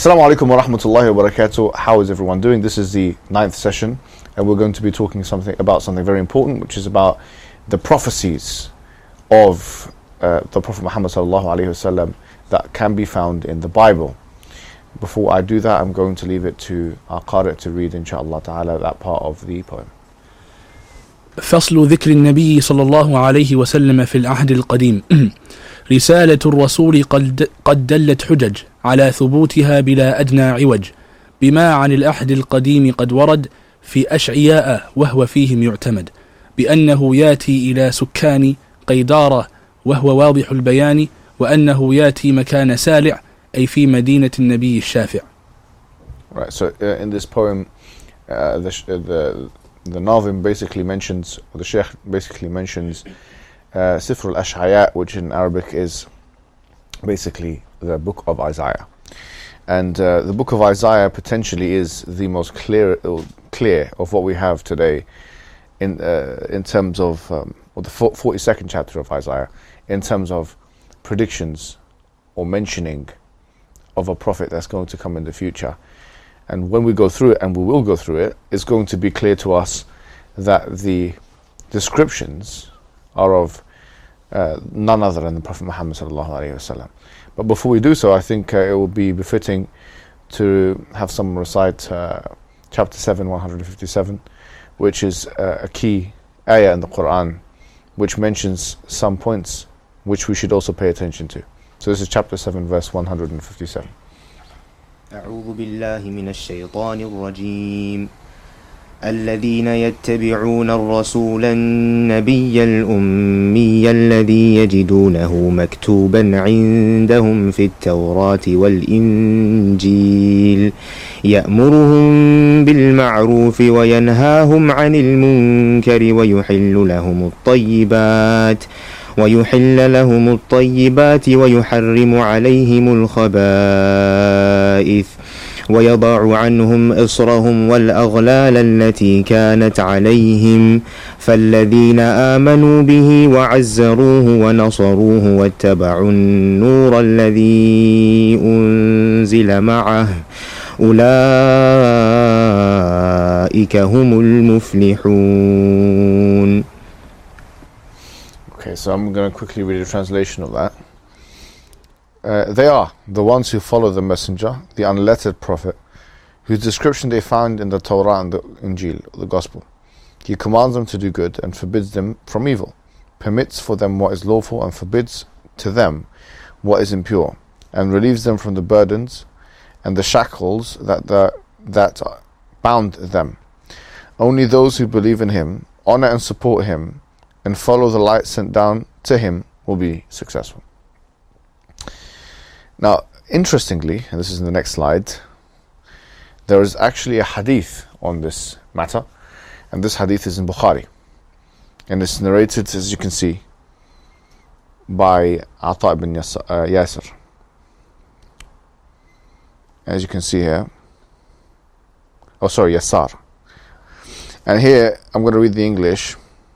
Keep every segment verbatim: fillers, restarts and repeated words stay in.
Assalamu alaikum wa rahmatullahi wa barakatuh. How is everyone doing? This is the ninth session, and we're going to be talking something about something very important, which is about the prophecies of uh, the Prophet Muhammad sallallahu alaihi wasallam that can be found in the Bible. Before I do that, I'm going to leave it to our qari to read, inshallah ta'ala, that part of the poem. فصل ذكر النبي صلى الله عليه وسلم في العهد القديم. رسالة الرسول قد, قد دلت حجج على ثبوتها بلا أدنى عوج، بما عن العهد القديم قد ورد في أشعياء وهو فيهم يعتمد، بأنه ياتي إلى سكان قيدارة وهو واضح البيان، وأنه ياتي مكان سالع أي في مدينة النبي الشافع. Right, so uh, in this poem, uh, the, uh, the the Nazim basically mentions, or the Sheikh basically mentions uh, Sifr al-Ash'aya, which in Arabic is basically the book of Isaiah. And uh, the book of Isaiah potentially is the most clear uh, clear of what we have today in uh, in terms of, um, or the forty-second chapter of Isaiah, in terms of predictions or mentioning of a prophet that's going to come in the future. And when we go through it, and we will go through it, it's going to be clear to us that the descriptions are of uh, none other than the Prophet Muhammad sallallahu alaihi wasallam. But before we do so, I think uh, it will be befitting to have someone recite uh, chapter seven, one hundred fifty-seven, which is uh, a key ayah in the Quran, which mentions some points which we should also pay attention to. So this is chapter seven, verse one hundred fifty-seven. أعوذ بالله من الشيطان الرجيم. الذين يتبعون الرسول النبي الأمي الذي يجدونه مكتوبا عندهم في التوراة والإنجيل يأمرهم بالمعروف وينهاهم عن المنكر ويحل لهم الطيبات ويحل لهم الطيبات ويحرم عليهم الخبائث ويضع عنهم إصرهم والأغلال التي كانت عليهم فالذين آمنوا به وعزروه ونصروه واتبعوا النور الذي أنزل معه أولئك هم المفلحون. Okay, so I'm going to quickly read a translation of that. Uh, they are the ones who follow the messenger, the unlettered prophet, whose description they found in the Torah and the Injil, the Gospel. He commands them to do good and forbids them from evil, permits for them what is lawful and forbids to them what is impure, and relieves them from the burdens and the shackles that, the, that bound them. Only those who believe in him, honor and support him, and follow the light sent down to him will be successful. Now, interestingly, and this is in the next slide, there is actually a hadith on this matter, and this hadith is in Bukhari, and it's narrated, as you can see, by Ata ibn Yasir. As you can see here, oh sorry, Yasar. And here, I'm going to read the English.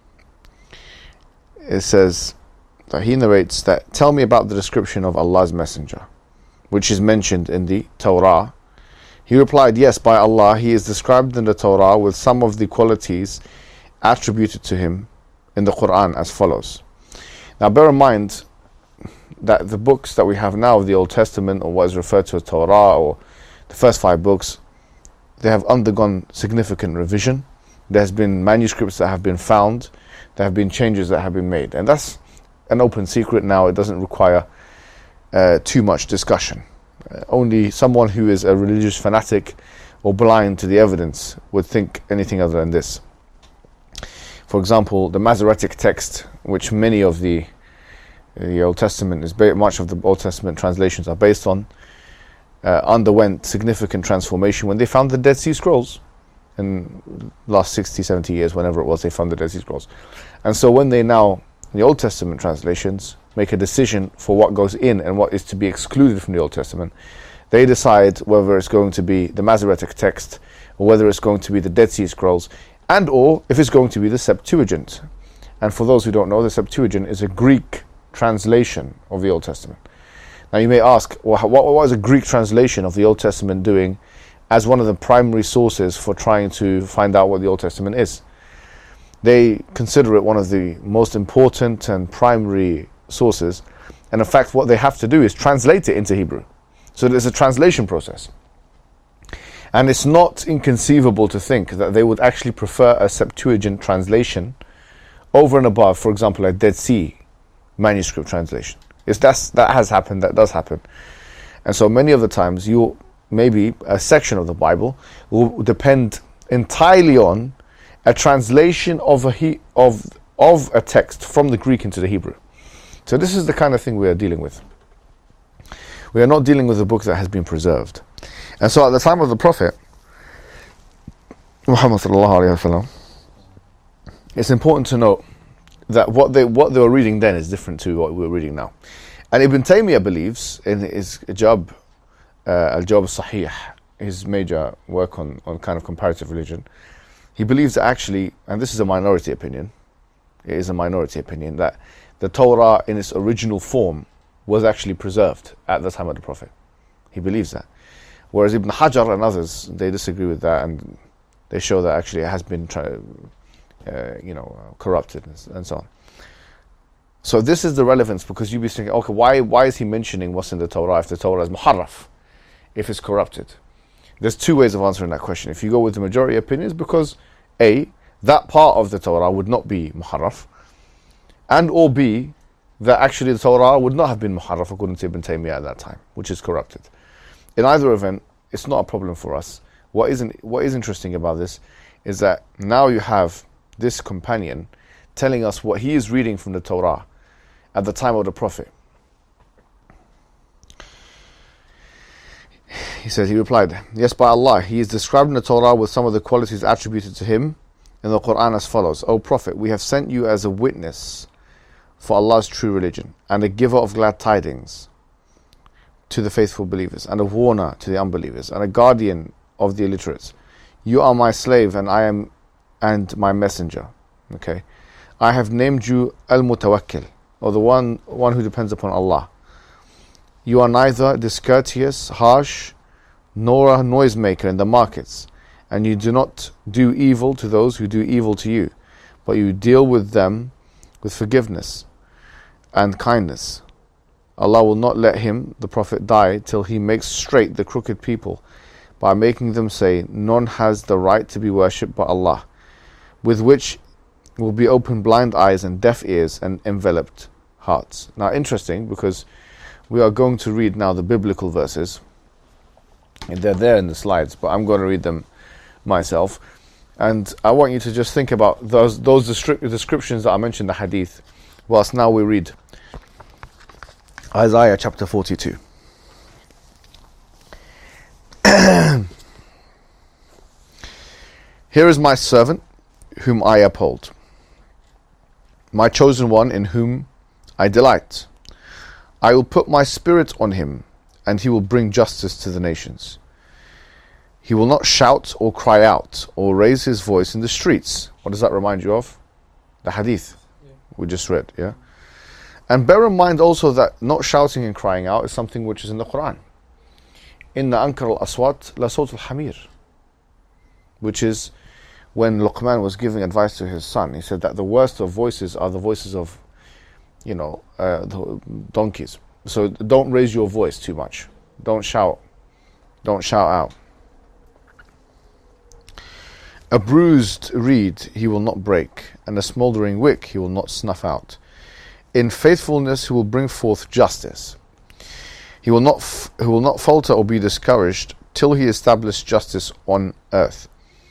It says that he narrates that, tell me about the description of Allah's messenger, which is mentioned in the Torah. He replied, yes, by Allah, he is described in the Torah with some of the qualities attributed to him in the Quran as follows. Now bear in mind that the books that we have now of the Old Testament, or what is referred to as Torah, or the first five books, they have undergone significant revision. There has been manuscripts that have been found. There have been changes that have been made, and that's an open secret now. It doesn't require uh, too much discussion. Uh, only someone who is a religious fanatic or blind to the evidence would think anything other than this. For example, the Masoretic text, which many of the the Old Testament is ba- much of the Old Testament translations are based on, uh, underwent significant transformation when they found the Dead Sea Scrolls. In the last sixty, seventy years, whenever it was, they found the Dead Sea Scrolls. And so when they now, in the Old Testament translations, make a decision for what goes in and what is to be excluded from the Old Testament, they decide whether it's going to be the Masoretic text, or whether it's going to be the Dead Sea Scrolls, and or if it's going to be the Septuagint. And for those who don't know, the Septuagint is a Greek translation of the Old Testament. Now you may ask, well, what, what was a Greek translation of the Old Testament doing as one of the primary sources for trying to find out what the Old Testament is? They consider it one of the most important and primary sources, and in fact what they have to do is translate it into Hebrew. So there's a translation process. And it's not inconceivable to think that they would actually prefer a Septuagint translation over and above, for example, a Dead Sea manuscript translation. It's that's, that has happened, that does happen. And so many of the times, you maybe a section of the Bible will depend entirely on a translation of a he, of of a text from the Greek into the Hebrew. So this is the kind of thing we are dealing with. We are not dealing with a book that has been preserved. And so at the time of the Prophet Muhammad sallallahu alaihi wasallam, it's important to note that what they what they were reading then is different to what we're reading now. And Ibn Taymiyyah believes in his Jawab uh, al-Jawab al-Sahih, his major work on, on kind of comparative religion, he believes that actually, and this is a minority opinion, it is a minority opinion, that the Torah in its original form was actually preserved at the time of the Prophet. He believes that. Whereas Ibn Hajar and others, they disagree with that, and they show that actually it has been uh, you know, uh, corrupted and, and so on. So this is the relevance, because you'll be thinking, okay, why why is he mentioning what's in the Torah if the Torah is muharraf, if it's corrupted? There's two ways of answering that question. If you go with the majority opinions, because A, that part of the Torah would not be muharraf, and or B, that actually the Torah would not have been muharraf according to Ibn Taymiyyah at that time, which is corrupted. In either event, it's not a problem for us. What isn't what is interesting about this is that now you have this companion telling us what he is reading from the Torah at the time of the Prophet. He says, he replied, yes, by Allah, he is describing the Torah with some of the qualities attributed to him in the Quran as follows. O Prophet, we have sent you as a witness for Allah's true religion, and a giver of glad tidings to the faithful believers, and a warner to the unbelievers, and a guardian of the illiterates. You are my slave, and I am and my messenger. Okay, I have named you Al-Mutawakkil, or the one one who depends upon Allah. You are neither discourteous, harsh, nor a noisemaker in the markets, and you do not do evil to those who do evil to you, but you deal with them with forgiveness and kindness. Allah will not let him, the Prophet, die till he makes straight the crooked people by making them say, none has the right to be worshipped but Allah, with which will be open blind eyes and deaf ears and enveloped hearts. Now, interesting, because we are going to read now the biblical verses, and they're there in the slides, but I'm going to read them myself. And I want you to just think about those those descri- descriptions that I mentioned in the hadith, whilst now we read Isaiah chapter forty-two. Here is my servant whom I uphold, my chosen one in whom I delight. I will put my spirit on him, and he will bring justice to the nations. He will not shout or cry out or raise his voice in the streets. What does that remind you of? The hadith yeah. we just read, yeah? And bear in mind also that not shouting and crying out is something which is in the Quran. Inna ankar al-aswat la sawt al-hamir, which is when Luqman was giving advice to his son. He said that the worst of voices are the voices of, you know, uh, the donkeys. So don't raise your voice too much. Don't shout. Don't shout out. A bruised reed he will not break, and a smouldering wick he will not snuff out. In faithfulness he will bring forth justice. He will not f- he will not falter or be discouraged till he establish justice on earth.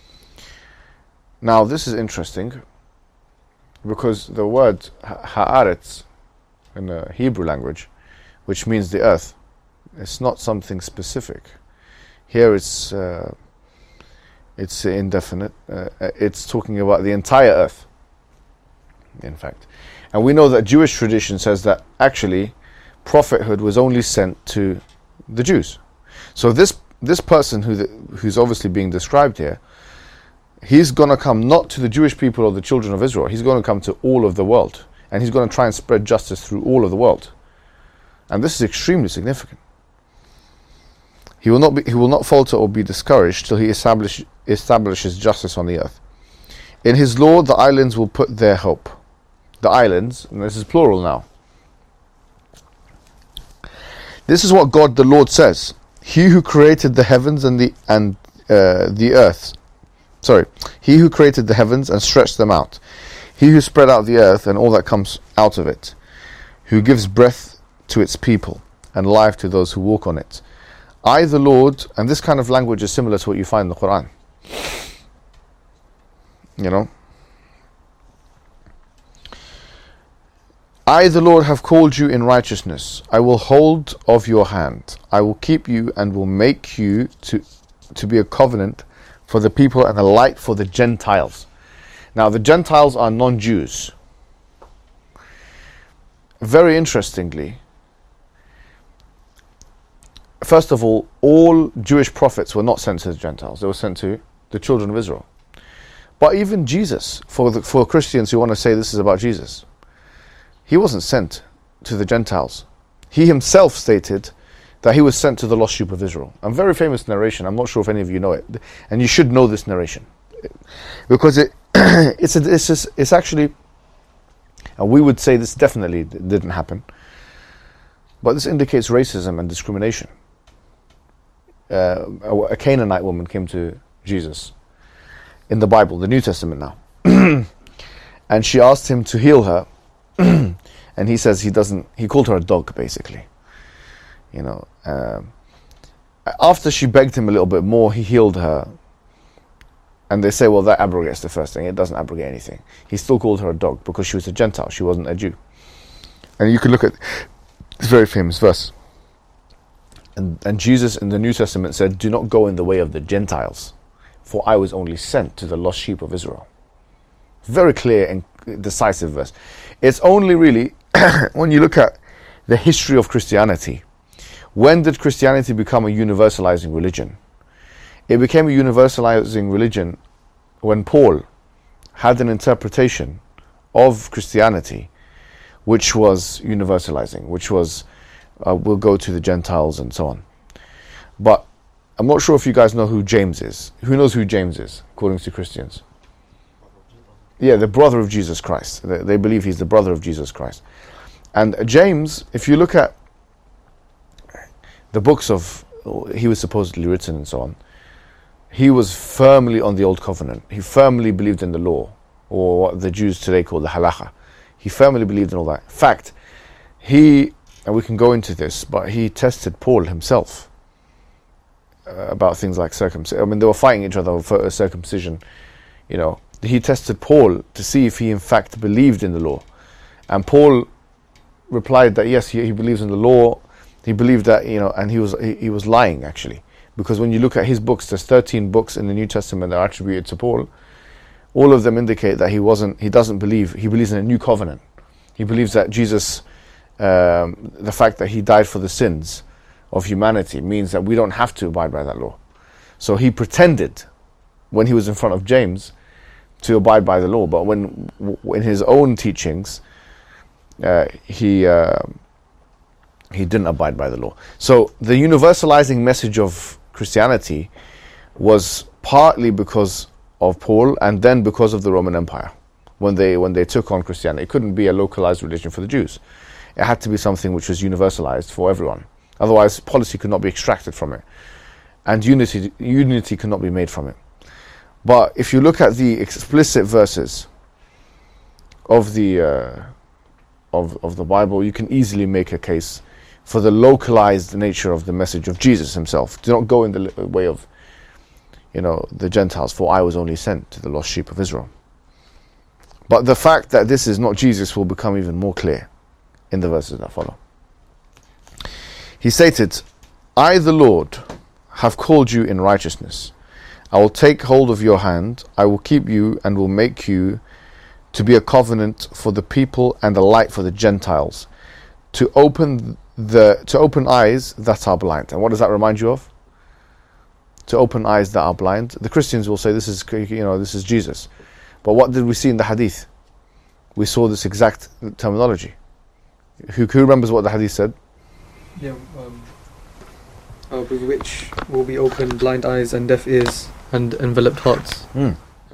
Now this is interesting, because the word ha'aretz in the Hebrew language, which means the earth, it's not something specific. Here it's uh, it's indefinite. Uh, it's talking about the entire earth, in fact. And we know that Jewish tradition says that actually prophethood was only sent to the Jews. So this this person who the, who's obviously being described here, he's going to come not to the Jewish people or the children of Israel. He's going to come to all of the world, and he's going to try and spread justice through all of the world. And this is extremely significant. He will not be, he will not falter or be discouraged till he establish, establishes justice on the earth. In his law, the islands will put their hope. The islands, and this is plural now. This is what God the Lord says. He who created the heavens and the and uh, the earth, sorry, he who created the heavens and stretched them out, he who spread out the earth and all that comes out of it, who gives breath to its people and life to those who walk on it. I, the Lord, and this kind of language is similar to what you find in the Quran. You know, I, the Lord, have called you in righteousness. I will hold of your hand. I will keep you and will make you to, to be a covenant for the people and a light for the Gentiles. Now, the Gentiles are non-Jews. Very interestingly, first of all, all Jewish prophets were not sent to the Gentiles. They were sent to the children of Israel. But even Jesus, for the, for Christians who want to say this is about Jesus, he wasn't sent to the Gentiles. He himself stated that he was sent to the lost sheep of Israel. A very famous narration. I'm not sure if any of you know it. And you should know this narration. Because it it's, a, it's, just, it's actually, and we would say this definitely didn't happen, but this indicates racism and discrimination. Uh, a, a Canaanite woman came to Jesus in the Bible, the New Testament now. And she asked him to heal her. And he says he doesn't, he called her a dog, basically. You know, um, after she begged him a little bit more, he healed her. And they say, well, that abrogates the first thing. It doesn't abrogate anything. He still called her a dog because she was a Gentile. She wasn't a Jew. And you can look at this very famous verse. And, and Jesus in the New Testament said, do not go in the way of the Gentiles, for I was only sent to the lost sheep of Israel. Very clear and decisive verse. It's only really, when you look at the history of Christianity, when did Christianity become a universalizing religion? It became a universalizing religion when Paul had an interpretation of Christianity which was universalizing, which was, uh, we'll go to the Gentiles and so on. But I'm not sure if you guys know who James is. Who knows who James is, according to Christians? Yeah, the brother of Jesus Christ. They, they believe he's the brother of Jesus Christ. And James, if you look at the books of, he was supposedly written and so on, he was firmly on the Old Covenant. He firmly believed in the law, or what the Jews today call the halakha. He firmly believed in all that. In fact, he, and we can go into this, but he tested Paul himself uh, about things like circumcision. I mean, they were fighting each other for circumcision, you know. He tested Paul to see if he in fact believed in the law. And Paul replied that yes, he, he believes in the law. He believed that, you know, and he was he, he was lying actually. Because when you look at his books, there's thirteen books in the New Testament that are attributed to Paul. All of them indicate that he wasn't, he doesn't believe, he believes in a new covenant. He believes that Jesus, um, the fact that he died for the sins of humanity means that we don't have to abide by that law. So he pretended when he was in front of James to abide by the law, but when in his own teachings uh, he uh, he didn't abide by the law. So the universalizing message of Christianity was partly because of Paul, and then because of the Roman Empire. When they when they took on Christianity, it couldn't be a localized religion for the Jews. It had to be something which was universalized for everyone. Otherwise, policy could not be extracted from it, and unity unity could not be made from it. But if you look at the explicit verses of the uh, of of the Bible, you can easily make a case for the localized nature of the message of Jesus himself. Do not go in the way of, you know, the Gentiles, for I was only sent to the lost sheep of Israel. But the fact that this is not Jesus will become even more clear in the verses that follow. He stated, I, the Lord, have called you in righteousness. I will take hold of your hand, I will keep you and will make you to be a covenant for the people and a light for the Gentiles, to open the to open eyes that are blind. And what does that remind you of? To open eyes that are blind. The Christians will say this is, you know, this is Jesus. But what did we see in the hadith? We saw this exact terminology. Who, who remembers what the hadith said? Yeah, um, uh, with which will be opened blind eyes and deaf ears and enveloped hearts. Mm.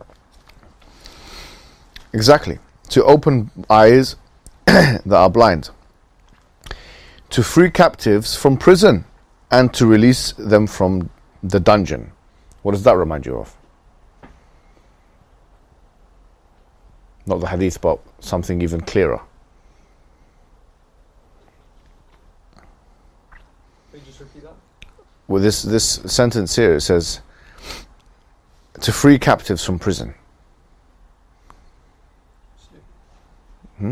Exactly. To open eyes that are blind. To free captives from prison and to release them from the dungeon. What does that remind you of? Not the hadith, but something even clearer. Can you just repeat that? Well, this, this sentence here, it says, to free captives from prison. Hmm?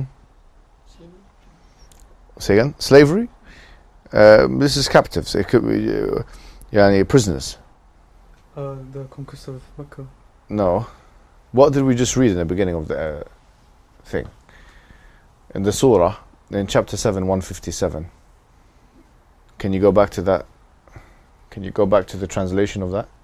Say again? Slavery? Uh, this is captives. It could be uh, yani prisoners. Uh, the conquest of Mecca. No. What did we just read in the beginning of the uh, thing? In the surah, in chapter seven, one fifty-seven. Can you go back to that? Can you go back to the translation of that?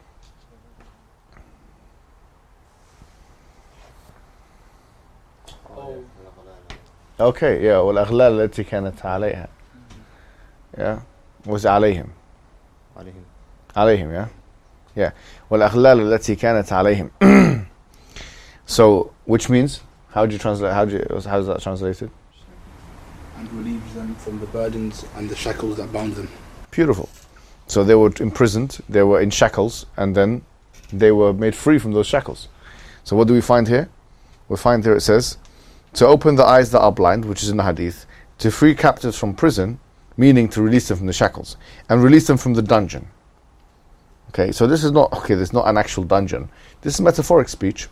Oh. Okay, yeah. والأغلال التي كانت عليها. Yeah. Was عليهم. عليهم. عليهم, yeah. Yeah. والأغلال التي كانت عليهم. So, which means, how do you translate? How do you, how is that translated? And relieves them from the burdens and the shackles that bound them. Beautiful. So they were imprisoned, they were in shackles, and then they were made free from those shackles. So what do we find here? We find here it says, to open the eyes that are blind, which is in the hadith, to free captives from prison, meaning to release them from the shackles, and release them from the dungeon. Okay, so this is not, okay, this is not an actual dungeon. This is metaphoric speech.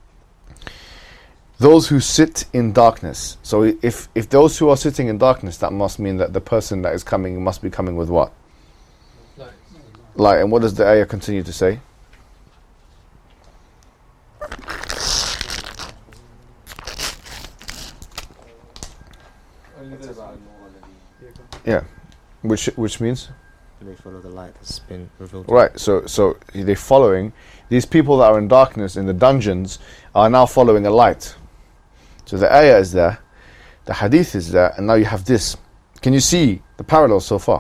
Those who sit in darkness. So if, if those who are sitting in darkness, that must mean that the person that is coming must be coming with what? Light. Light. And what does the ayah continue to say? Yeah. Which which means? They follow the light that's been revealed. Right, so so they're following, these people that are in darkness in the dungeons are now following a light. So the ayah is there, the hadith is there, and now you have this. Can you see the parallels so far?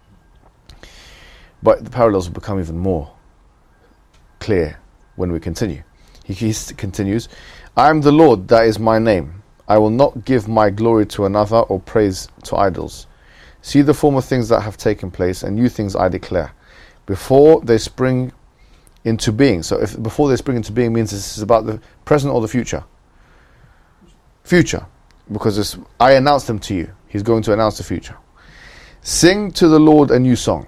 But the parallels will become even more clear when we continue. He, he continues, I am the Lord, that is my name. I will not give my glory to another or praise to idols. See the former things that have taken place, and new things I declare, before they spring into being. So if before they spring into being means this is about the present or the future? Future. Because it's, I announce them to you. He's going to announce the future. Sing to the Lord a new song,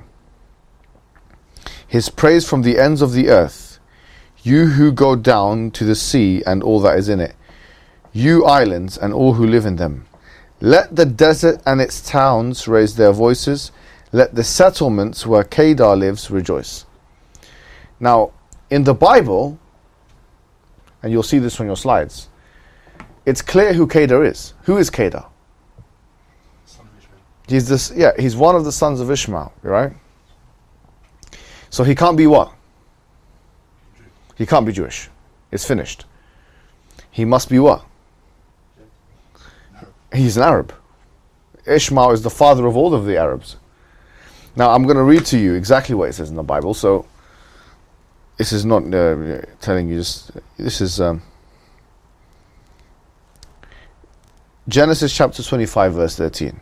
His praise from the ends of the earth, you who go down to the sea and all that is in it, you islands and all who live in them. Let the desert and its towns raise their voices. Let the settlements where Kedar lives rejoice. Now, in the Bible, and you'll see this on your slides, it's clear who Kedar is. Who is Kedar? He's this. Yeah, he's one of the sons of Ishmael, right? So he can't be what? He can't be Jewish. It's finished. He must be what? He's an Arab. Ishmael is the father of all of the Arabs. Now I'm going to read to you exactly what it says in the Bible. So this is not uh, telling you just. This is um, Genesis chapter twenty-five, verse thirteen.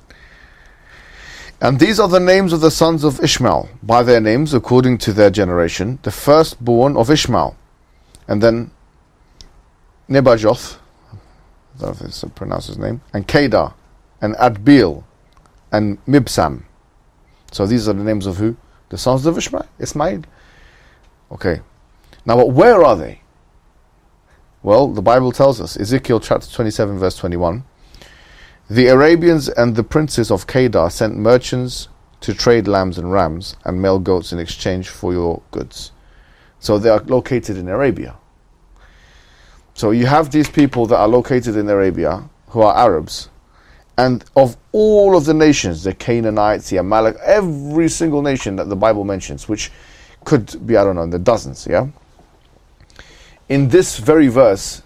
And these are the names of the sons of Ishmael, by their names according to their generation, the firstborn of Ishmael, and then Nebajoth, I don't know if it's to pronounce his name, and Kedar, and Adbeel, and Mibsam. So these are the names of who? The sons of Ishmael, Ismail. Okay. Now, but where are they? Well, the Bible tells us, Ezekiel chapter twenty-seven, verse twenty-one, the Arabians and the princes of Kedar sent merchants to trade lambs and rams and male goats in exchange for your goods. So they are located in Arabia. So you have these people that are located in Arabia who are Arabs, and of all of the nations, the Canaanites, the Amalek, every single nation that the Bible mentions, which could be, I don't know, in the dozens, yeah? In this very verse,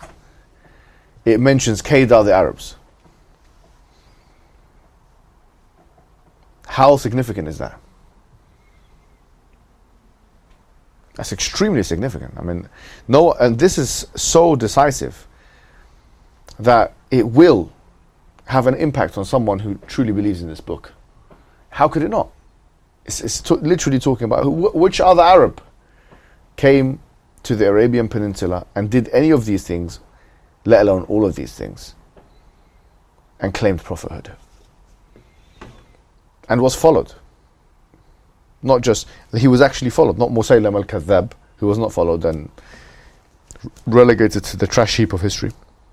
it mentions Kedar, the Arabs. How significant is that? That's extremely significant. I mean, no, and this is so decisive that it will have an impact on someone who truly believes in this book. How could it not? It's, it's to, literally talking about who, which other Arab came to the Arabian Peninsula and did any of these things, let alone all of these things, and claimed prophethood and was followed. Not just, he was actually followed, not Musaylam al-Kadhab, who was not followed and relegated to the trash heap of history.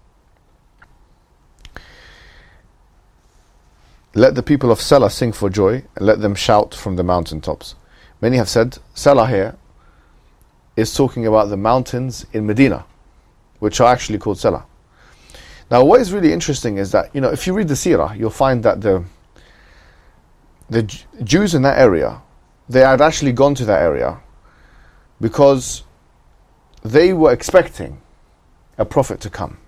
Let the people of Salah sing for joy, and let them shout from the mountaintops. Many have said, Salah here is talking about the mountains in Medina, which are actually called Salah. Now, what is really interesting is that, you know, if you read the Seerah, you'll find that the the J- Jews in that area, they had actually gone to that area because they were expecting a prophet to come.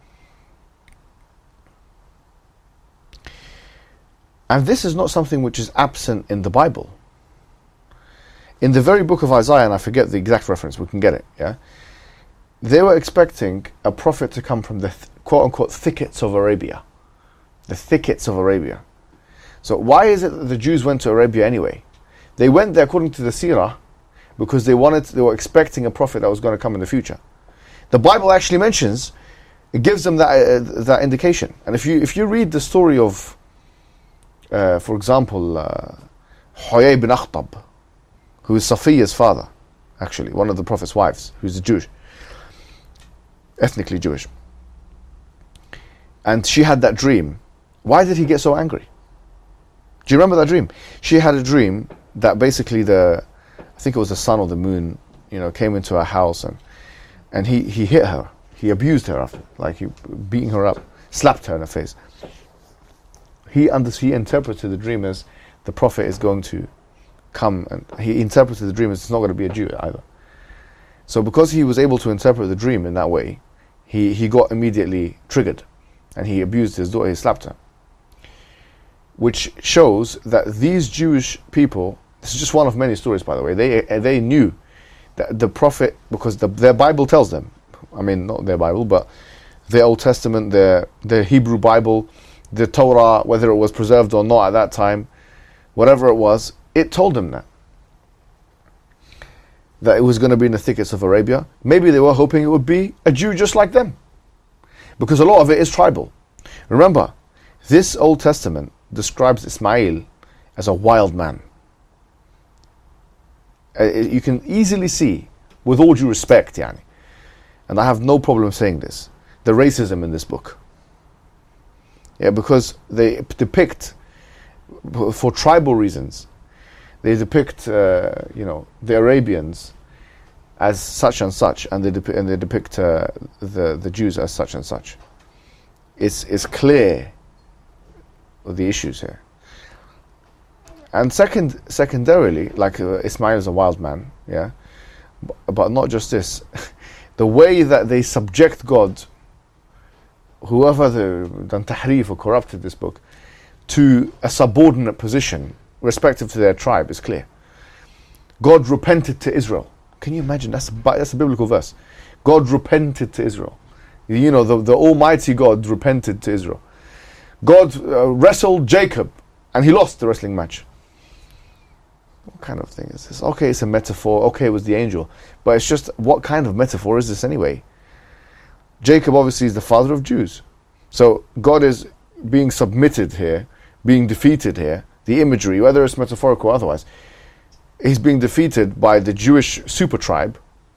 And this is not something which is absent in the Bible. In the very book of Isaiah, and I forget the exact reference, we can get it, yeah? They were expecting a prophet to come from the th- quote-unquote thickets of Arabia. The thickets of Arabia. So why is it that the Jews went to Arabia anyway? They went there, according to the Seerah, because they wanted, they were expecting a prophet that was going to come in the future. The Bible actually mentions, it gives them that uh, that indication. And if you if you read the story of, uh, for example, uh, Huyay bin Akhtab, who is Safiya's father, actually, one of the Prophet's wives, who's a Jewish, ethnically Jewish. And she had that dream. Why did he get so angry? Do you remember that dream? She had a dream that basically the, I think it was the sun or the moon, you know, came into her house and and he, he hit her. He abused her after, like he beating her up, slapped her in the face. He under, he interpreted the dream as the Prophet is going to come, and he interpreted the dream as it's not going to be a Jew either. So because he was able to interpret the dream in that way, he, he got immediately triggered and he abused his daughter, he slapped her. Which shows that these Jewish people, this is just one of many stories by the way, they they knew that the Prophet, because the, their Bible tells them, I mean not their Bible, but their Old Testament, their, their Hebrew Bible, the Torah, whether it was preserved or not at that time, whatever it was, it told them that. That it was going to be in the thickets of Arabia. Maybe they were hoping it would be a Jew just like them. Because a lot of it is tribal. Remember, this Old Testament describes Ismail as a wild man. Uh, you can easily see, with all due respect, yani, and I have no problem saying this, the racism in this book. Yeah, because they depict, for tribal reasons, they depict, uh, you know, the Arabians as such and such, and they, depi- and they depict uh, the the Jews as such and such. It's it's clear the issues here. And second, secondarily, like uh, Ismail is a wild man, yeah, but, but not just this, the way that they subject God, whoever the, done tahrif or corrupted this book, to a subordinate position, respective to their tribe, is clear. God repented to Israel. Can you imagine? That's a, that's a biblical verse. God repented to Israel. You know, the, the Almighty God repented to Israel. God uh, wrestled Jacob and he lost the wrestling match. What kind of thing is this? Okay, it's a metaphor. Okay, it was the angel. But it's just, what kind of metaphor is this anyway? Jacob obviously is the father of Jews. So God is being submitted here, being defeated here. The imagery, whether it's metaphorical or otherwise, he's being defeated by the Jewish super tribe.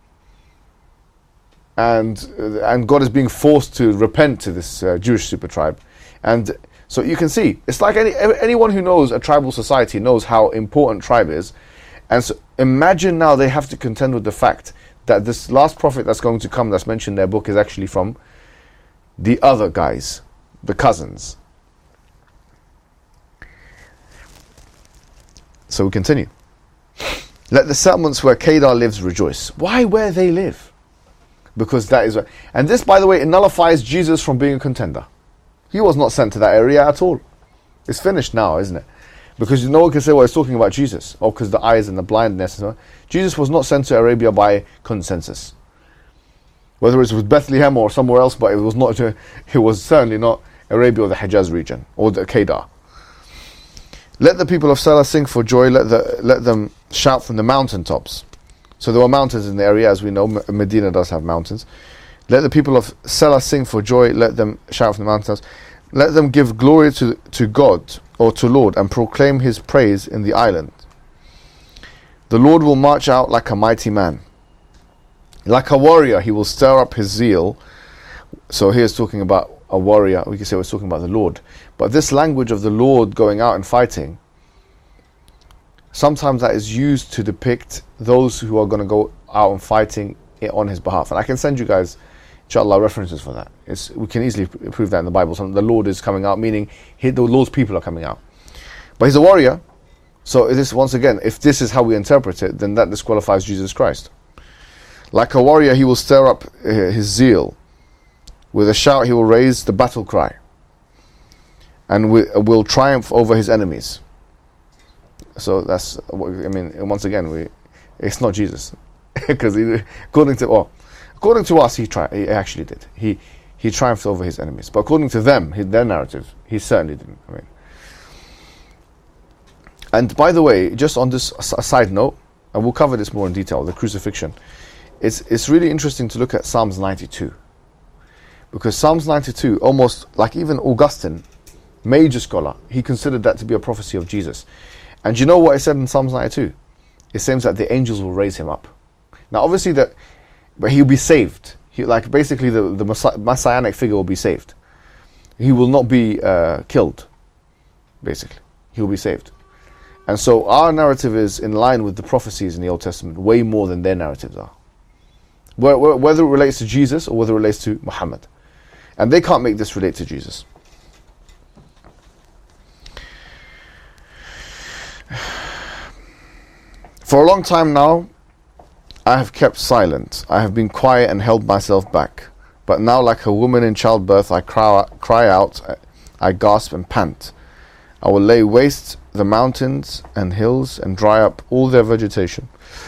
And, uh, and God is being forced to repent to this uh, Jewish super tribe. And so you can see, it's like any anyone who knows a tribal society knows how important tribe is. And so imagine now they have to contend with the fact that this last prophet that's going to come, that's mentioned in their book, is actually from the other guys, the cousins. So we continue. Let the settlements where Kedar lives rejoice. Why where they live? Because that is where, and this, by the way, it nullifies Jesus from being a contender. He was not sent to that area at all. It's finished now, isn't it? Because no one can say, well, it's talking about Jesus. Or because the eyes and the blindness. And so on. Jesus was not sent to Arabia by consensus. Whether it was Bethlehem or somewhere else, but it was not. It was certainly not Arabia or the Hijaz region or the Kedar. Let the people of Salah sing for joy. Let the let them shout from the mountaintops. So there were mountains in the area, as we know. Medina does have mountains. Let the people of Salah sing for joy. Let them shout from the mountaintops. Let them give glory to to God or to Lord and proclaim His praise in the island. The Lord will march out like a mighty man. Like a warrior, He will stir up His zeal. So here's talking about a warrior. We can say we're talking about the Lord. But this language of the Lord going out and fighting, sometimes that is used to depict those who are going to go out and fighting on His behalf. And I can send you guys, inshallah, references for that. It's, we can easily prove that in the Bible. So the Lord is coming out, meaning he, the Lord's people are coming out. But He's a warrior. So this, once again, if this is how we interpret it, then that disqualifies Jesus Christ. Like a warrior, He will stir up uh, His zeal. With a shout, He will raise the battle cry. And we, uh, will triumph over His enemies. So that's, I mean, once again, we, it's not Jesus. Because according to, well, according to us, he, tri- he actually did. He he triumphed over His enemies. But according to them, his, their narrative, He certainly didn't. I mean. And by the way, just on this a side note, and we'll cover this more in detail, the crucifixion. It's it's really interesting to look at Psalms ninety-two. Because Psalms ninety-two, almost like even Augustine, major scholar, he considered that to be a prophecy of Jesus. And you know what it said in Psalms ninety-two? It seems that the angels will raise Him up. Now obviously that, but He'll be saved. He, like basically the, the messi- messianic figure will be saved. He will not be uh, killed, basically. He'll be saved. And so our narrative is in line with the prophecies in the Old Testament, way more than their narratives are. Whether it relates to Jesus or whether it relates to Muhammad. And they can't make this relate to Jesus. For a long time now, I have kept silent. I have been quiet and held myself back. But now, like a woman in childbirth, I cry, cry out, I gasp and pant. I will lay waste the mountains and hills and dry up all their vegetation.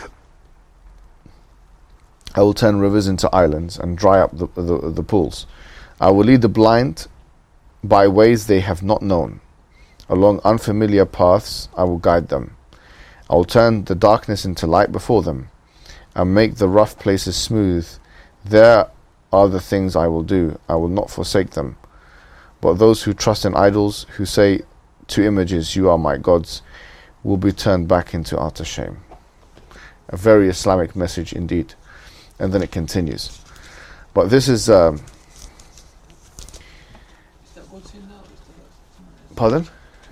I will turn rivers into islands and dry up the, the, the pools. I will lead the blind by ways they have not known. Along unfamiliar paths I will guide them. I will turn the darkness into light before them and make the rough places smooth. There are the things I will do. I will not forsake them. But those who trust in idols, who say to images, you are my gods, will be turned back into utter shame. A very Islamic message indeed. And then it continues. But this is... Um, pardon?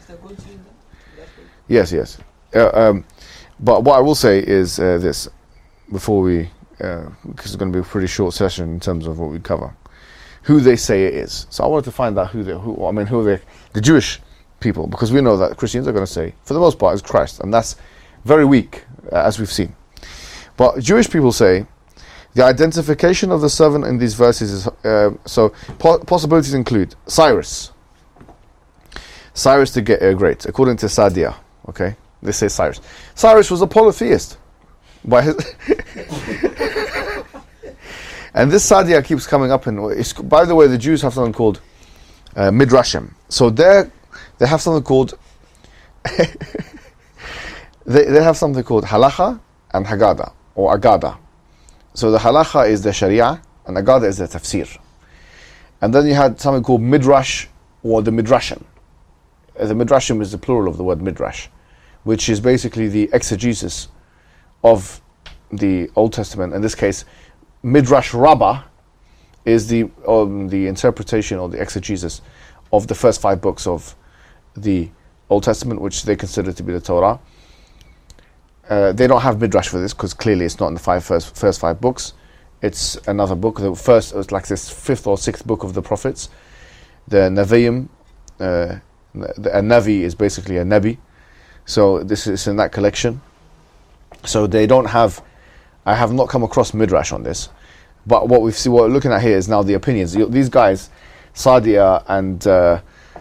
Yes, yes. Uh, um, but what I will say is uh, this, before we, uh, because it's going to be a pretty short session in terms of what we cover, who they say it is. So I wanted to find out who they, who I mean, who they, the Jewish people, because we know that Christians are going to say, for the most part, is Christ, and that's very weak, uh, as we've seen. But Jewish people say the identification of the servant in these verses is uh, so po- possibilities include Cyrus, Cyrus the Great, according to Sadia. Okay, they say Cyrus. Cyrus was a polytheist. By his and this Sadia keeps coming up in. It's, by the way, the Jews have something called uh, Midrashim. So they they have something called they they have something called Halacha and Haggadah or Agada. So the Halacha is the Sharia and Agada is the Tafsir. And then you had something called Midrash or the Midrashim. Uh, the Midrashim is the plural of the word Midrash, which is basically the exegesis of the Old Testament. In this case, Midrash Rabbah is the um, the interpretation or the exegesis of the first five books of the Old Testament, which they consider to be the Torah. Uh, they don't have Midrash for this because clearly it's not in the five first, first five books. It's another book. The first, it was like this fifth or sixth book of the prophets. The Nevi'im, uh, the, a Navi is basically a Nabi. So this is in that collection. So they don't have, I have not come across Midrash on this. But what we've seen, what we're looking at here is now the opinions. These guys, Sadia and uh,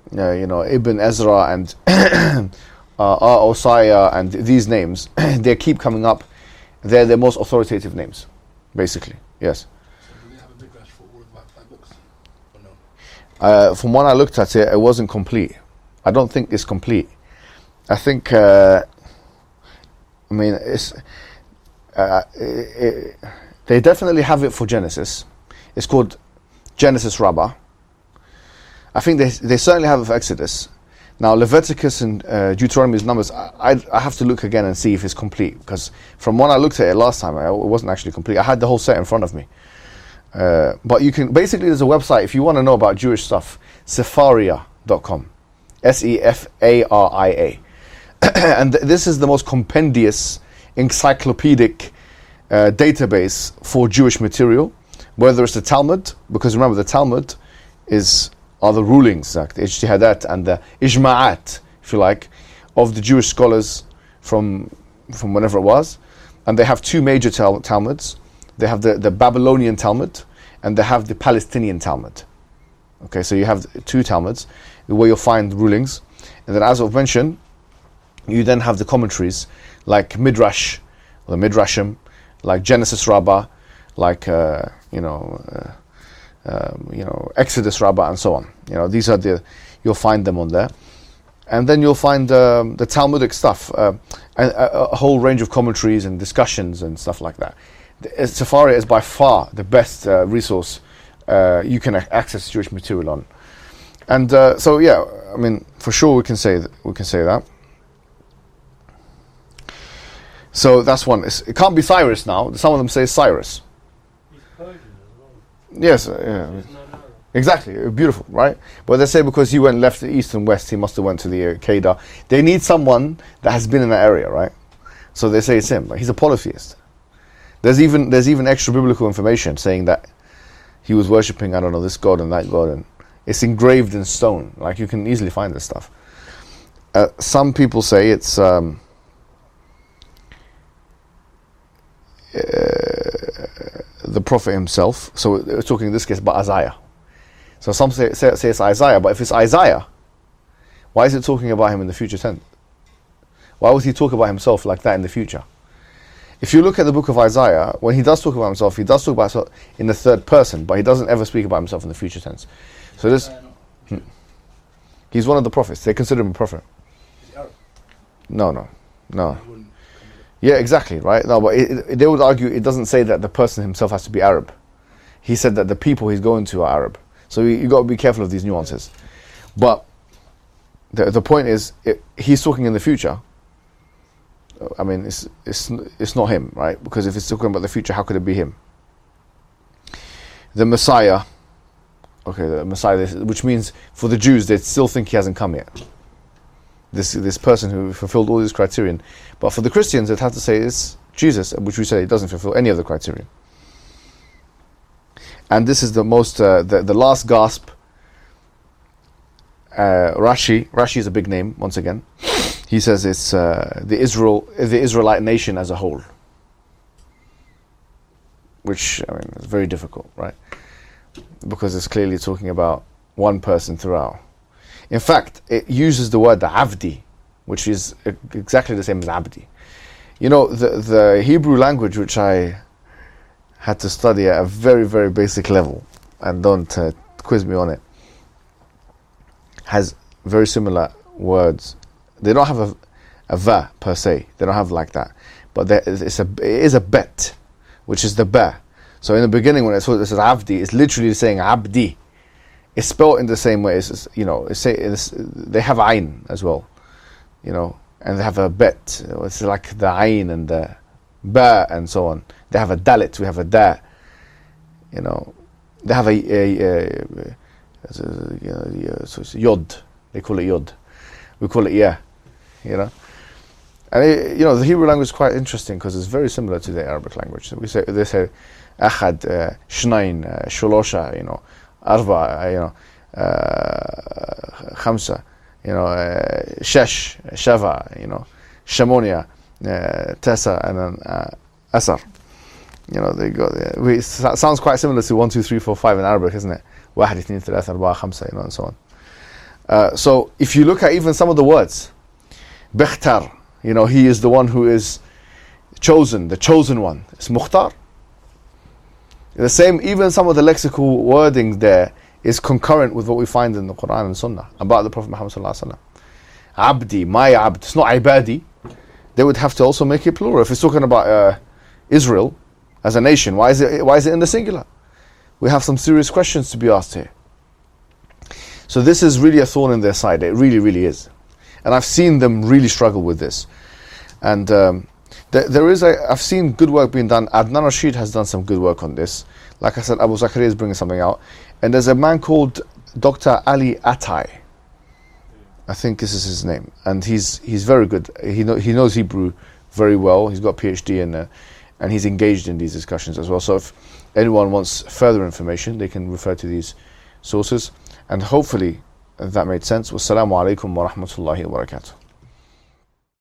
uh, you know, Ibn Ezra and uh, Osaya and these names, they keep coming up. They're the most authoritative names, basically. Yes. So do they have a midrash for all of the five books? Or no? Uh, from when I looked at it, it wasn't complete. I don't think it's complete. I think, uh, I mean, it's uh, it, it, they definitely have it for Genesis. It's called Genesis Rabbah. I think they they certainly have it for Exodus. Now Leviticus and uh, Deuteronomy's Numbers, I, I I have to look again and see if it's complete, because from when I looked at it last time, I, it wasn't actually complete. I had the whole set in front of me. Uh, but you can, basically there's a website, if you want to know about Jewish stuff, sefaria dot com. S E F A R I A. And th- this is the most compendious, encyclopedic uh, database for Jewish material, whether it's the Talmud, because remember the Talmud is are the rulings, like the ijtihadat and the ijma'at, if you like, of the Jewish scholars from from whenever it was. And they have two major tal- Talmuds. They have the, the Babylonian Talmud and they have the Palestinian Talmud. Okay, so you have two Talmuds where you'll find rulings. And then, as I've mentioned, you then have the commentaries like Midrash, or the Midrashim, like Genesis Rabbah, like uh, you know, uh, um, you know, Exodus Rabbah, and so on. You know, these are the, you'll find them on there. And then you'll find um, the Talmudic stuff, uh, and a, a whole range of commentaries and discussions and stuff like that. The, uh, Safari is by far the best uh, resource uh, you can a- access Jewish material on. And uh, so, yeah, I mean, for sure we can say that, we can say that. So that's one. It's, it can't be Cyrus now. Some of them say Cyrus. He's Persian as well. Yes, uh, yeah. He's not Arab. Exactly, beautiful, right? But they say because he went left, east and west, he must have went to the uh, Kedar. They need someone that has been in that area, right? So they say it's him. But he's a polytheist. There's even there's even extra biblical information saying that he was worshipping, I don't know, this god and that god, and it's engraved in stone. Like, you can easily find this stuff. Uh, some people say it's um, uh, the prophet himself. So we're talking in this case about Isaiah. So some say, say, say it's Isaiah, but if it's Isaiah, why is it talking about him in the future tense? Why would he talk about himself like that in the future? If you look at the book of Isaiah, when he does talk about himself, he does talk about himself in the third person, but he doesn't ever speak about himself in the future tense. So this, hmm, he's one of the prophets. They consider him a prophet. Is he Arab? No, no, no. He wouldn't come Yeah, exactly, right? No, but it, it, they would argue it doesn't say that the person himself has to be Arab. He said that the people he's going to are Arab. So you, you got to be careful of these nuances. But the the point is, it, he's talking in the future. I mean, it's it's it's not him, right? Because if it's talking about the future, how could it be him? The Messiah, okay, the Messiah, which means for the Jews, they still think he hasn't come yet. This this person who fulfilled all these criterion, but for the Christians, they'd have to say it's Jesus, which we say he doesn't fulfill any of the criterion. And this is the most, uh, the, the last gasp. Uh, Rashi, Rashi is a big name, once again. He says it's uh, the Israel, the Israelite nation as a whole. Which, I mean, is very difficult, right? Because it's clearly talking about one person throughout. In fact, it uses the word the Avdi, which is exactly the same as Abdi. You know, the, the Hebrew language, which I had to study at a very, very basic level, and don't uh, quiz me on it, has very similar words. They don't have a, a va per se. They don't have like that. But there is, it's a, it is a bet, which is the ba. So in the beginning, when it says Avdi, it's literally saying Abdi. It's spelled in the same way. It's, you know, it's, it's, they have Ayn as well, you know, and they have a bet. It's like the Ayn and the ba and so on. They have a dalit, we have a da. You know, they have a, a, a, a, a, a so it's yod. They call it yod. We call it yeah. You know, and it, you know the Hebrew language is quite interesting because it's very similar to the Arabic language. We say they say achad, uh, shnain, uh, sholosha, you know, arba, uh, you know, uh, khamsa, you know, uh, shesh, shava, you know, shamonia, uh, tasa, and then uh, asar. You know, they go there. We, it sounds quite similar to one, two, three, four, five in Arabic, isn't it? واحد, اثنين, ثلاثة, أربعة, خمسة, you know, and so on. Uh, so if you look at even some of the words, Bikhtar, you know, he is the one who is chosen, the chosen one. It's Mukhtar. The same, even some of the lexical wording there is concurrent with what we find in the Quran and Sunnah about the Prophet Muhammad sallallahu alaihi wasallam. Abdi, my abd. It's not ibadi. They would have to also make it plural. If it's talking about uh, Israel as a nation, why is it why is it in the singular? We have some serious questions to be asked here. So this is really a thorn in their side. It really, really is. And I've seen them really struggle with this. And um, th- there is a, I've seen good work being done. Adnan Rashid has done some good work on this. Like I said, Abu Zakaria is bringing something out. And there's a man called Doctor Ali Attai. I think this is his name. And he's he's very good. He know, he knows Hebrew very well. He's got a PhD in, uh, and he's engaged in these discussions as well. So if anyone wants further information, they can refer to these sources. And hopefully that made sense. Wassalamu alaikum wa rahmatullahi wa barakatuh.